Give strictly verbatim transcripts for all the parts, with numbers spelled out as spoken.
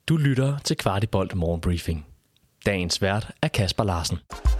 Du lytter til Kvartibolt Morgenbriefing. Dagens vært er Kasper Larsen.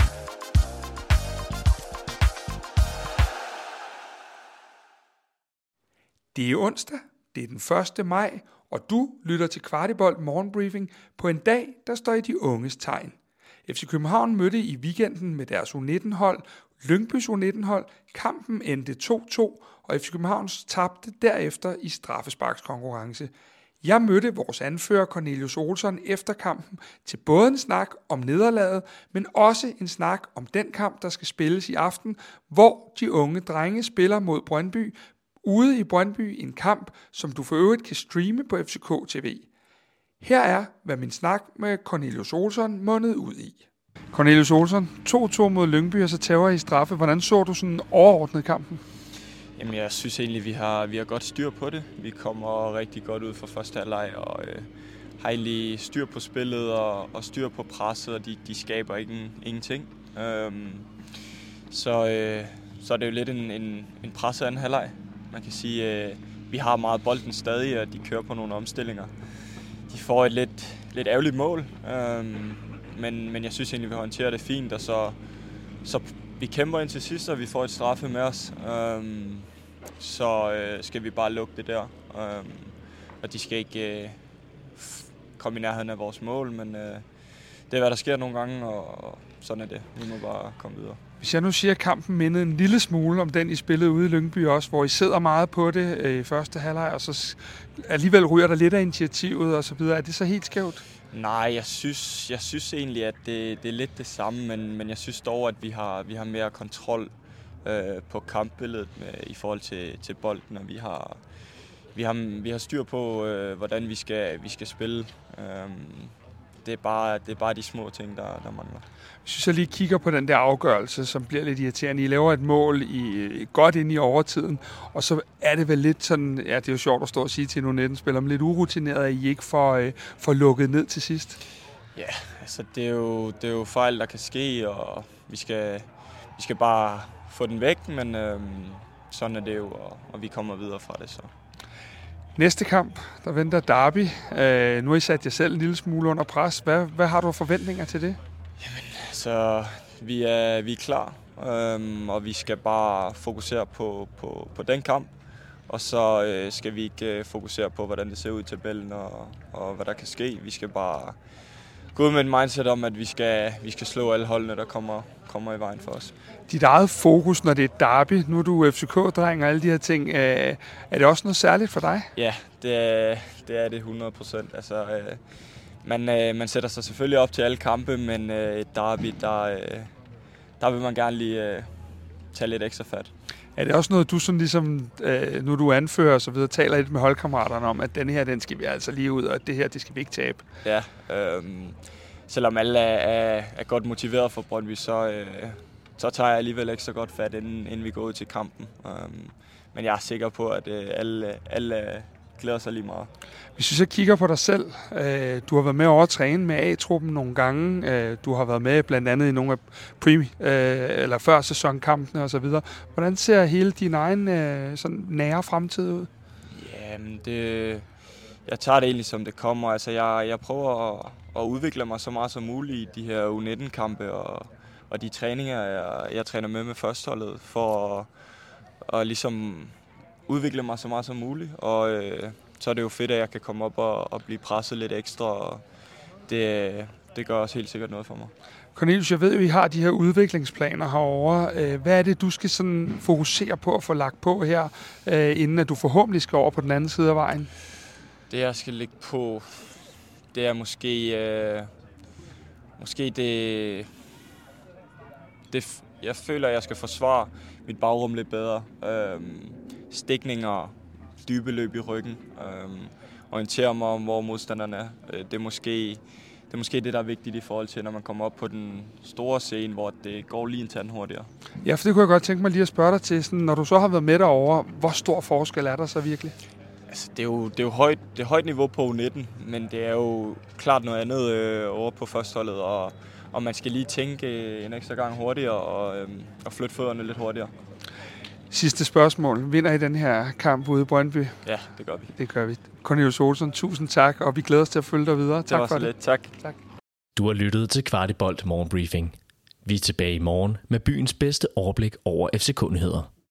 Det er onsdag, det er den første maj, og du lytter til Kvartibolt Morgenbriefing på en dag, der står i de unges tegn. F C København mødte i weekenden med deres U nitten-hold, Lyngbys U nitten-hold. Kampen endte to to, og F C København tabte derefter i straffesparkskonkurrence. Jeg mødte vores anfører Cornelius Olsson efter kampen til både en snak om nederlaget, men også en snak om den kamp, der skal spilles i aften, hvor de unge drenge spiller mod Brøndby, ude i Brøndby, en kamp, som du for øvrigt kan streame på F C K T V. Her er, hvad min snak med Cornelius Olsson mundede ud i. Cornelius Olsson, to to mod Lyngby, og så tager I straffe. Hvordan så du sådan overordnet kampen? Jamen, jeg synes egentlig, vi har, vi har godt styr på det. Vi kommer rigtig godt ud fra første halvleg, og øh, har egentlig styr på spillet og, og styr på presset, og de, de skaber ikke, ingenting. Øhm, så, øh, så er det jo lidt en, en, en presset anden halvleg. Man kan sige, øh, vi har meget bolden stadig, og de kører på nogle omstillinger. De får et lidt, lidt ærgerligt mål, øhm, men, men jeg synes egentlig, vi håndterer det fint, og så, så vi kæmper ind til sidst, og vi får et straffe med os. Øhm, så øh, skal vi bare lukke det der, øhm, og de skal ikke øh, komme i nærheden af vores mål, men øh, det er, hvad der sker nogle gange, og, og sådan er det. Vi må bare komme videre. Hvis jeg nu siger, at kampen mindede en lille smule om den, I spillede ude i Lyngby også, hvor I sidder meget på det øh, i første halvleg, og så alligevel ryger der lidt af initiativet og så videre. Er det så helt skævt? Nej, jeg synes, jeg synes egentlig, at det, det er lidt det samme, men, men jeg synes dog, at vi har, vi har mere kontrol øh, på kampbilledet med, i forhold til, til bolden, og vi har, vi har, vi har styr på, øh, hvordan vi skal, vi skal spille. Øh, det, er bare, det er bare de små ting, der, der mangler. Hvis jeg lige kigger på den der afgørelse, som bliver lidt irriterende. I laver et mål i, godt ind i overtiden, og så er det vel lidt sådan, ja, det er jo sjovt at stå og sige til en U nitten-spiller, men lidt urutineret, at I ikke får, øh, får lukket ned til sidst. Ja, altså det er, jo, det er jo fejl, der kan ske, og vi skal, vi skal bare få den væk, men øh, sådan er det jo, og, og vi kommer videre fra det så. Næste kamp, der venter Derby. Øh, nu har I sat jer selv en lille smule under pres. Hvad, hvad har du af forventninger til det? Jamen, så vi er, vi er klar, øhm, og vi skal bare fokusere på, på, på den kamp. Og så øh, skal vi ikke øh, fokusere på, hvordan det ser ud i tabellen og, og hvad der kan ske. Vi skal bare gå ud med en mindset om, at vi skal, vi skal slå alle holdene, der kommer, kommer i vejen for os. Dit eget fokus, når det er Derby, nu er du F C K-dreng og alle de her ting, øh, er det også noget særligt for dig? Ja, det er det, er det hundrede procent. Altså, øh, man, øh, man sætter sig selvfølgelig op til alle kampe, men øh, et derby, der, øh, der vil man gerne lige øh, tage lidt ekstra fat. Er det også noget, du sådan ligesom, øh, nu du anfører og så videre, taler lidt med holdkammeraterne om, at denne her, den skal vi altså lige ud, og det her, det skal vi ikke tabe? Ja, øh, selvom alle er, er, er godt motiveret for Brøndby, så, øh, så tager jeg alligevel ikke så godt fat, inden, inden vi går ud til kampen. Øh, men jeg er sikker på, at øh, alle, alle glæder sig lige meget. Hvis du så kigger på dig selv, øh, du har været med over at træne med A-truppen nogle gange, øh, du har været med blandt andet i nogle af pre- øh, eller før sæsonkampene og så videre. Hvordan ser hele din egen øh, sådan nære fremtid ud? Jamen, det, jeg tager det egentlig som det kommer. Altså, jeg, jeg prøver at, at udvikle mig så meget som muligt i de her U nitten-kampe og, og de træninger, jeg, jeg træner med med førsteholdet, for at, at ligesom udvikle mig så meget som muligt. Og øh, så er det jo fedt, at jeg kan komme op og, og blive presset lidt ekstra, og det, det gør også helt sikkert noget for mig. Cornelius, jeg ved jo, I har de her udviklingsplaner herovre. Hvad er det, du skal sådan fokusere på at få lagt på her, inden at du forhåbentlig skal over på den anden side af vejen? Det, jeg skal lægge på, det er måske, øh, måske det, det... Jeg føler, at jeg skal forsvare mit bagrum lidt bedre. Øhm, stikninger, dybe løb i ryggen. Øhm, orientere mig om, hvor modstanderne er. Det er, måske, det er måske det, der er vigtigt i forhold til, når man kommer op på den store scene, hvor det går lige en tand hurtigere. Ja, for det kunne jeg godt tænke mig lige at spørge dig til. Sådan, når du så har været med derovre, hvor stor forskel er der så virkelig? Altså, det er jo, det er jo højt, det er højt niveau på U nitten, men det er jo klart noget andet øh, over på førsteholdet, og, og man skal lige tænke en ekstra gang hurtigere og, øh, og flytte fødderne lidt hurtigere. Sidste spørgsmål. Vinder I den her kamp ude i Brøndby? Ja, det gør vi. Det gør vi. Cornelius Olsson, tusind tak, og vi glæder os til at følge dig videre. Det tak var for så det. lidt. Tak. tak. Du har lyttet til Kvartibolt Morgenbriefing. Vi er tilbage i morgen med byens bedste overblik over F C K-nyheder.